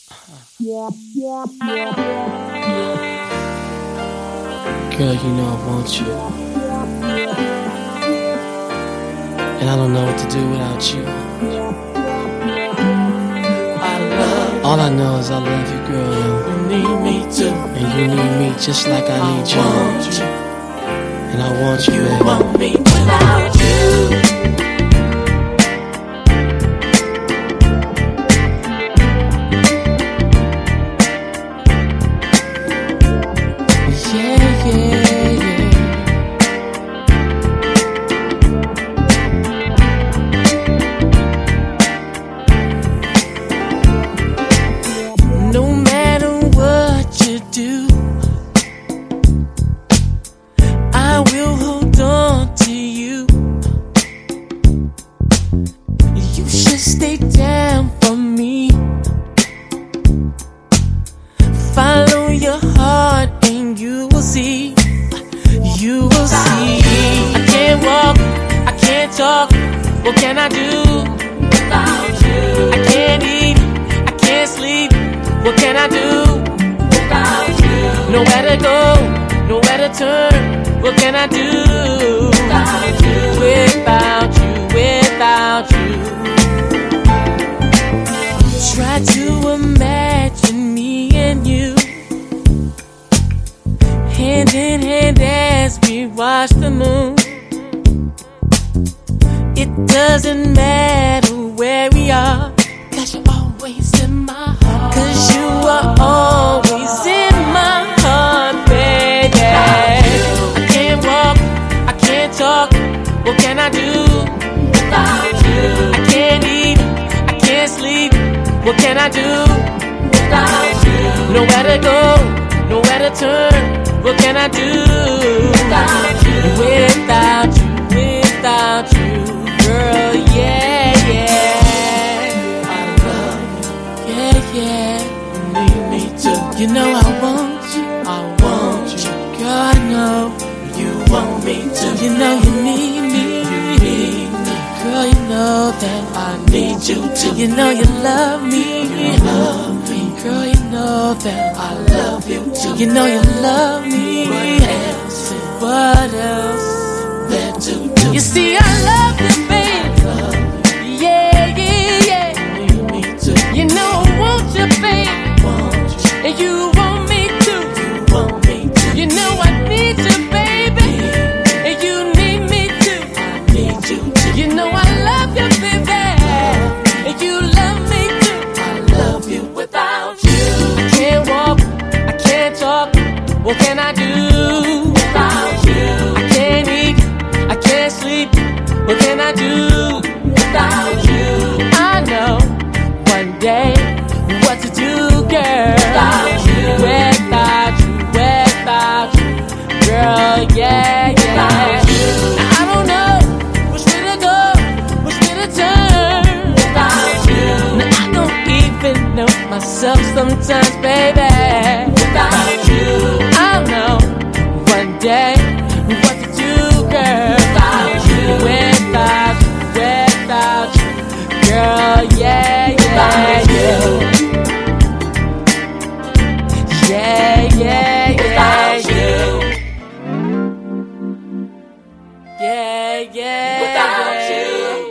Girl, you know I want you, and I don't know what to do without you. All I know is I love you, girl. You need me too, and you need me just like I need you. And I want you, baby. You want me without you. No matter what you do, I will hold on to you. You should stay down for me. Follow your heart and you will see. You will see. I can't walk, I can't talk. What can I do without you? I can't eat, I can't sleep. What can I do without you? Nowhere to go, nowhere to turn. What can I do without you? Without you, without you. Try to imagine me and you, hand in hand as we watch the moon. It doesn't matter where we are, 'cause you're always in my heart. 'Cause you are always in my heart, baby. I can't walk, I can't talk. What can I do without you? I can't eat, I can't sleep. What can I do without you? Nowhere to go, nowhere to turn. What can I do without you? Without you, without you, girl, yeah, yeah. I love you, yeah, yeah. You need me too. You know I want you, I want you. Girl, I know you want me too. You know you need me, you need me. Girl, you know that I need you too. You know you love me, you love me. Girl, you know that I love you too. You know you love me. What else? What else? There to do. You see, I love you, babe. Yeah, yeah, yeah. You need me too. You know I want you, babe. And you want me too. You want me too. You know I need you, baby. And you need me too. I need you too. You know I love you, baby. And you love me too. I love you without you. I can't walk, I can't talk. What can I do without you? I can't eat, I can't sleep. What can I do without you? I know one day what to do, girl. Without you, without you, without you, girl, yeah, yeah. Without you. Now I don't know which way to go, which way to turn. Without you. Now I don't even know myself sometimes, baby. Without you. I'll know one day what to do, girl. Without you, without you, without you, girl, yeah, yeah.